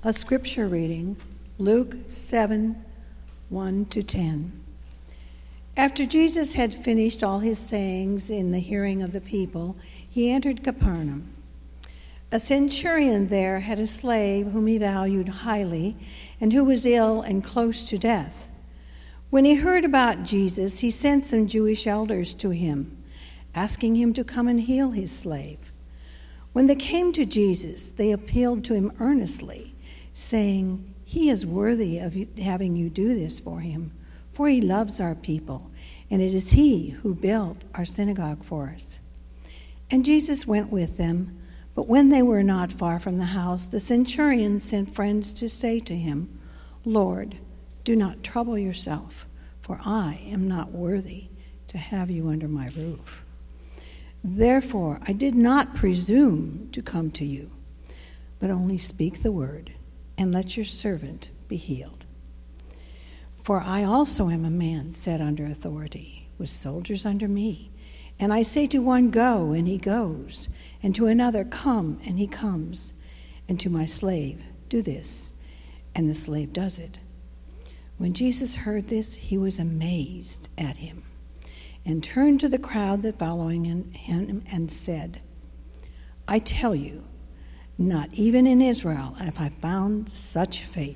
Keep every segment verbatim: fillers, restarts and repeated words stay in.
A scripture reading, Luke seven, one to ten. After Jesus had finished all his sayings in the hearing of the people, he entered Capernaum. A centurion there had a slave whom he valued highly and who was ill and close to death. When he heard about Jesus, he sent some Jewish elders to him, asking him to come and heal his slave. When they came to Jesus, they appealed to him earnestly, saying, "He is worthy of having you do this for him, for he loves our people, and it is he who built our synagogue for us." And Jesus went with them, but when they were not far from the house, the centurion sent friends to say to him, "Lord, do not trouble yourself, for I am not worthy to have you under my roof. Therefore I did not presume to come to you, but only speak the word, and let your servant be healed. For I also am a man set under authority, with soldiers under me. And I say to one, 'Go,' and he goes, and to another, 'Come,' and he comes, and to my slave, 'Do this,' and the slave does it." When Jesus heard this, he was amazed at him, and turned to the crowd that following him and said, "I tell you, not even in Israel have I found such faith."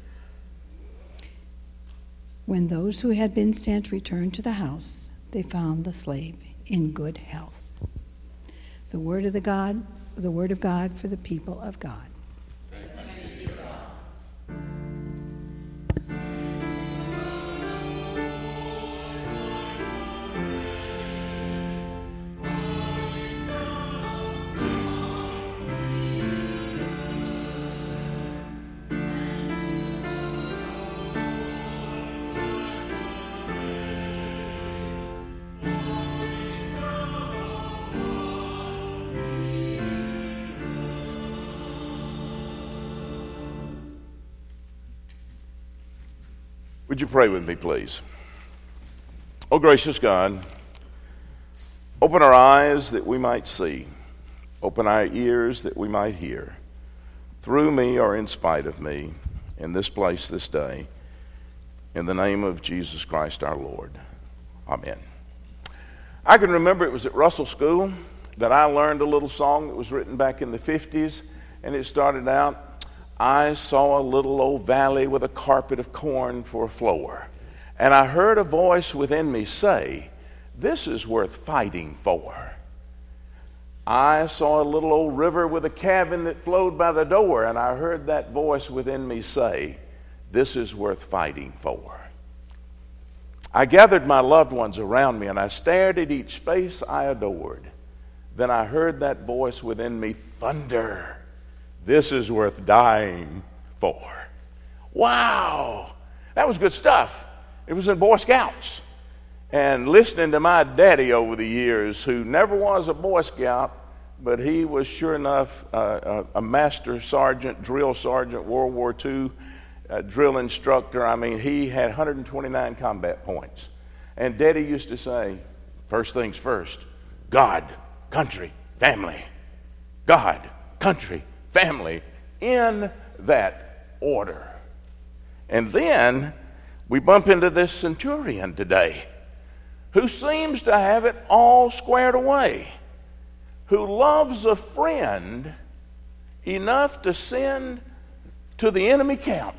When those who had been sent returned to the house, they found the slave in good health. The word of the God, the word of God for the people of God. Thanks be to God. Would you pray with me, please? Oh, gracious God, open our eyes that we might see. Open our ears that we might hear. Through me or in spite of me, in this place this day, in the name of Jesus Christ our Lord. Amen. I can remember it was at Russell School that I learned a little song that was written back in the fifties, and it started out, "I saw a little old valley with a carpet of corn for a floor. And I heard a voice within me say, 'This is worth fighting for.' I saw a little old river with a cabin that flowed by the door. And I heard that voice within me say, 'This is worth fighting for.' I gathered my loved ones around me and I stared at each face I adored. Then I heard that voice within me thunder, 'This is worth dying for.'" Wow, that was good stuff. It was in Boy Scouts. And listening to my daddy over the years, who never was a Boy Scout, but he was sure enough uh, a, a master sergeant, drill sergeant, World War Two uh, drill instructor. I mean, he had one hundred twenty-nine combat points. And Daddy used to say, first things first, God, country, family. God, country, family, in that order. And then we bump into this centurion today, who seems to have it all squared away, who loves a friend enough to send to the enemy camp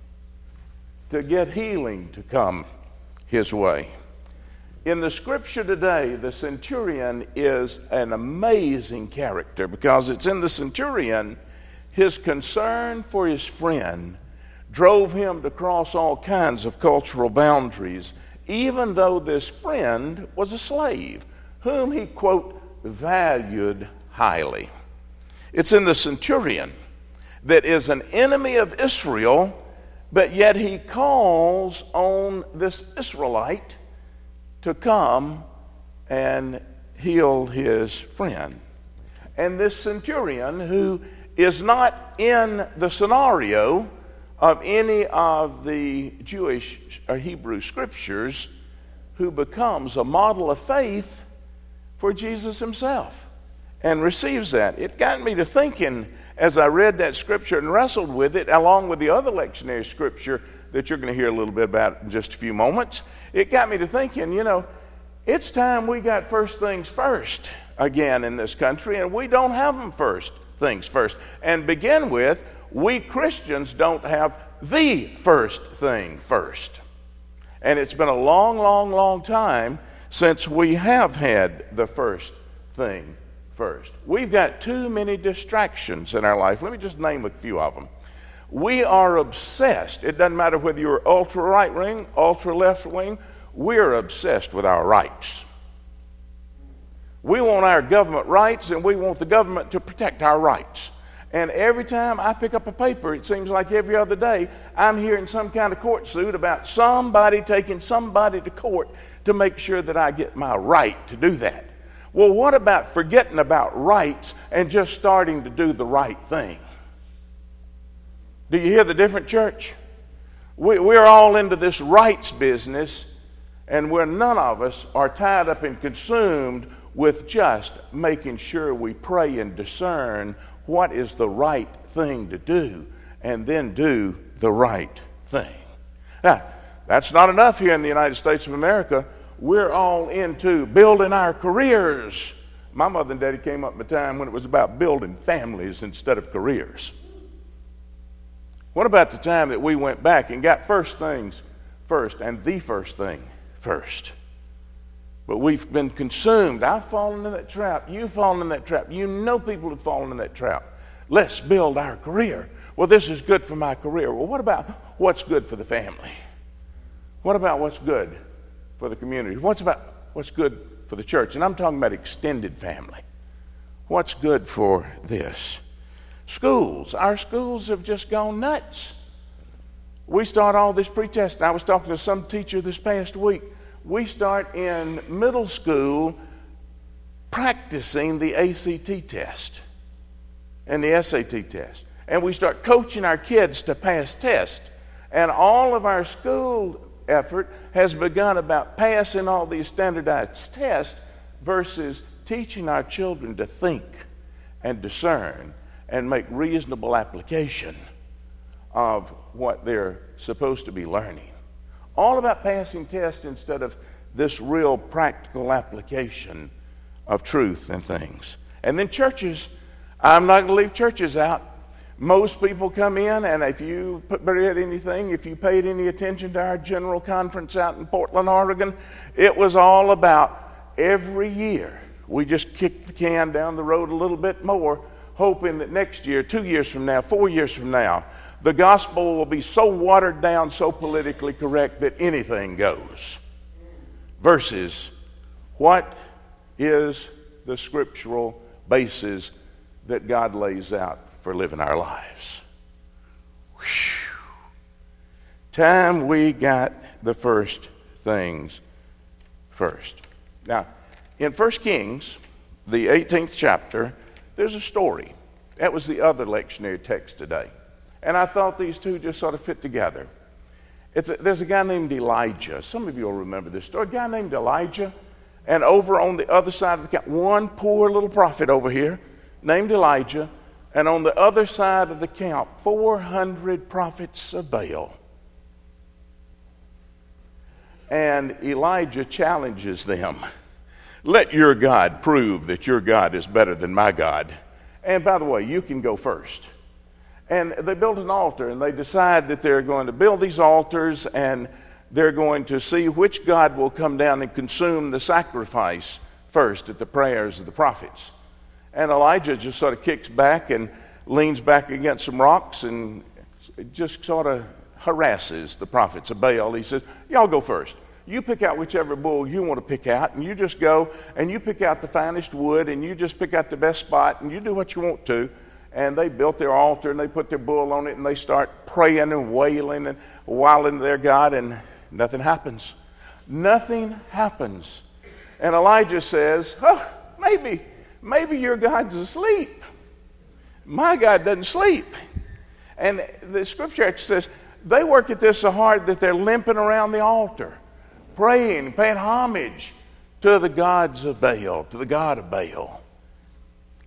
to get healing to come his way. In the scripture today, the centurion is an amazing character, because it's in the centurion his concern for his friend drove him to cross all kinds of cultural boundaries, even though this friend was a slave whom he, quote, valued highly. It's in the centurion that is an enemy of Israel, but yet he calls on this Israelite to come and heal his friend. And this centurion, who is not in the scenario of any of the Jewish or Hebrew scriptures, who becomes a model of faith for Jesus himself and receives that. It got me to thinking as I read that scripture and wrestled with it, along with the other lectionary scripture that you're going to hear a little bit about in just a few moments, it got me to thinking, you know, it's time we got first things first again in this country, and we don't have them first things first. And begin with, we Christians don't have the first thing first. And it's been a long, long, long time since we have had the first thing first. We've got too many distractions in our life. Let me just name a few of them. We are obsessed. It doesn't matter whether you're ultra right wing, ultra left wing, we're obsessed with our rights. We want our government rights, and we want the government to protect our rights. And every time I pick up a paper, it seems like every other day, I'm hearing some kind of court suit about somebody taking somebody to court to make sure that I get my right to do that. Well, what about forgetting about rights and just starting to do the right thing? Do you hear the different, church? We, we're all into this rights business, and where none of us are tied up and consumed with just making sure we pray and discern what is the right thing to do, and then do the right thing. Now, that's not enough here in the United States of America. We're all into building our careers. My mother and daddy came up in a time when it was about building families instead of careers. What about the time that we went back and got first things first, and the first thing first? But we've been consumed. I've fallen in that trap. You've fallen in that trap. You know people have fallen in that trap. Let's build our career. Well, this is good for my career. Well, what about what's good for the family? What about what's good for the community? What's about what's good for the church? And I'm talking about extended family. What's good for this? Schools. Our schools have just gone nuts. We start all this pretesting. I was talking to some teacher this past week. We start in middle school practicing the A C T test and the S A T test. And we start coaching our kids to pass tests. And all of our school effort has begun about passing all these standardized tests versus teaching our children to think and discern and make reasonable application of what they're supposed to be learning. All about passing tests instead of this real practical application of truth and things. And then churches, I'm not going to leave churches out. Most people come in, and if you read anything, if you paid any attention to our general conference out in Portland, Oregon, it was all about every year we just kick the can down the road a little bit more, hoping that next year, two years from now, four years from now, the gospel will be so watered down, so politically correct that anything goes. Versus, what is the scriptural basis that God lays out for living our lives? Whew. Time we got the first things first. Now, in First Kings, the eighteenth chapter, there's a story. That was the other lectionary text today. And I thought these two just sort of fit together. It's a, there's a guy named Elijah. Some of you will remember this story. A guy named Elijah. And over on the other side of the camp, one poor little prophet over here named Elijah. And on the other side of the camp, four hundred prophets of Baal. And Elijah challenges them. Let your God prove that your God is better than my God. And by the way, you can go first. And they build an altar, and they decide that they're going to build these altars, and they're going to see which God will come down and consume the sacrifice first at the prayers of the prophets. And Elijah just sort of kicks back and leans back against some rocks and just sort of harasses the prophets of Baal. He says, y'all go first. You pick out whichever bull you want to pick out, and you just go, and you pick out the finest wood, and you just pick out the best spot, and you do what you want to. And they built their altar, and they put their bull on it, and they start praying and wailing and wailing their God, and nothing happens. Nothing happens. And Elijah says, oh, maybe, maybe your God's asleep. My God doesn't sleep. And the scripture actually says, they work at this so hard that they're limping around the altar, praying, paying homage to the gods of Baal, to the God of Baal.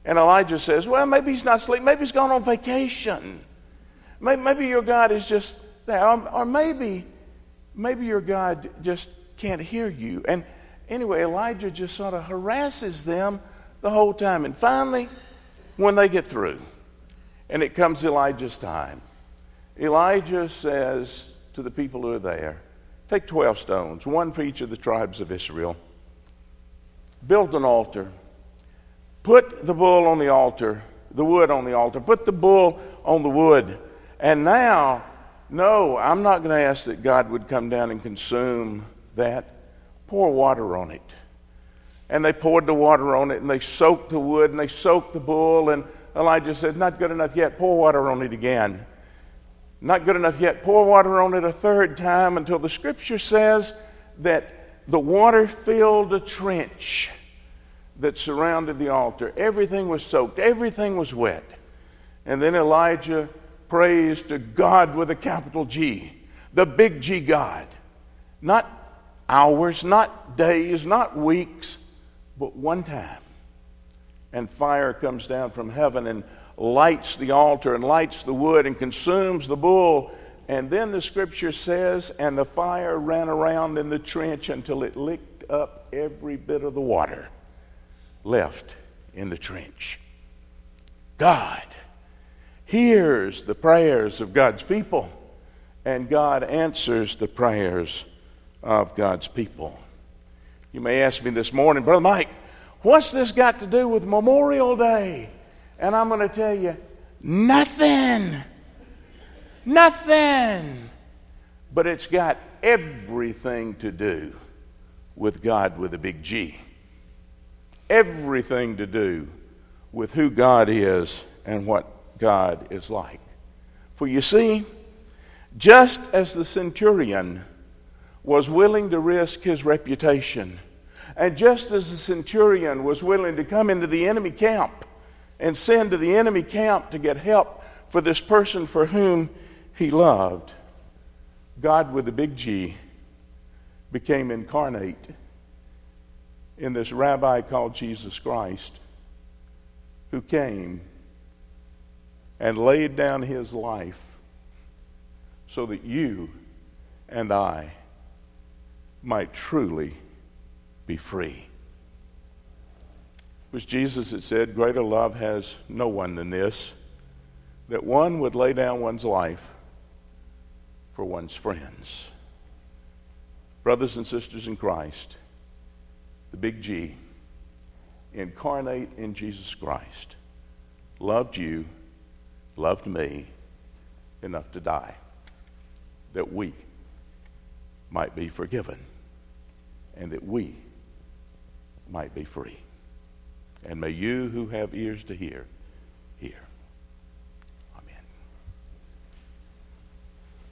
And Elijah says, well, maybe he's not asleep. Maybe he's gone on vacation. Maybe, maybe your God is just there. Or, or maybe, maybe your God just can't hear you. And anyway, Elijah just sort of harasses them the whole time. And finally, when they get through, and it comes Elijah's time, Elijah says to the people who are there, take twelve stones, one for each of the tribes of Israel. Build an altar. Put the bull on the altar, the wood on the altar. Put the bull on the wood. And now, no, I'm not going to ask that God would come down and consume that. Pour water on it. And they poured the water on it, and they soaked the wood, and they soaked the bull. And Elijah said, not good enough yet. Pour water on it again. Not good enough yet. Pour water on it a third time, until the scripture says that the water filled a trench that surrounded the altar. Everything was soaked. Everything was wet. And then Elijah prays to God with a capital G, the big G God. Not hours, not days, not weeks, but one time. And fire comes down from heaven and lights the altar and lights the wood and consumes the bull. And then the scripture says, and the fire ran around in the trench until it licked up every bit of the water left in the trench. God hears the prayers of God's people, and God answers the prayers of God's people. You may ask me this morning, Brother Mike, what's this got to do with Memorial Day? And I'm going to tell you, nothing. Nothing. But it's got everything to do with God with a big G. Everything to do with who God is and what God is like. For you see, just as the centurion was willing to risk his reputation, and just as the centurion was willing to come into the enemy camp and send to the enemy camp to get help for this person for whom he loved, God with a big G became incarnate in this rabbi called Jesus Christ, who came and laid down his life so that you and I might truly be free. It was Jesus that said, greater love has no one than this, that one would lay down one's life for one's friends. Brothers and sisters in Christ, the big G, incarnate in Jesus Christ, loved you, loved me enough to die that we might be forgiven and that we might be free. And may you who have ears to hear, hear.